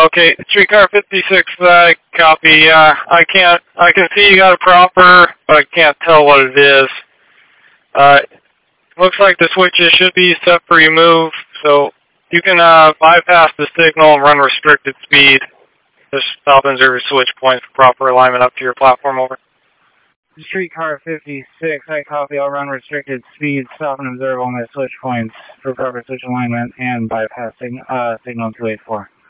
Okay, streetcar 56, copy. I can see you got a proper, but I can't tell what it is. Looks like the switches should be set for your move, so you can bypass the signal and run restricted speed. Just stop and observe your switch points for proper alignment up to your platform, over. Streetcar 56, I copy. I'll run restricted speed, stop and observe all my switch points for proper switch alignment and bypassing signal 284.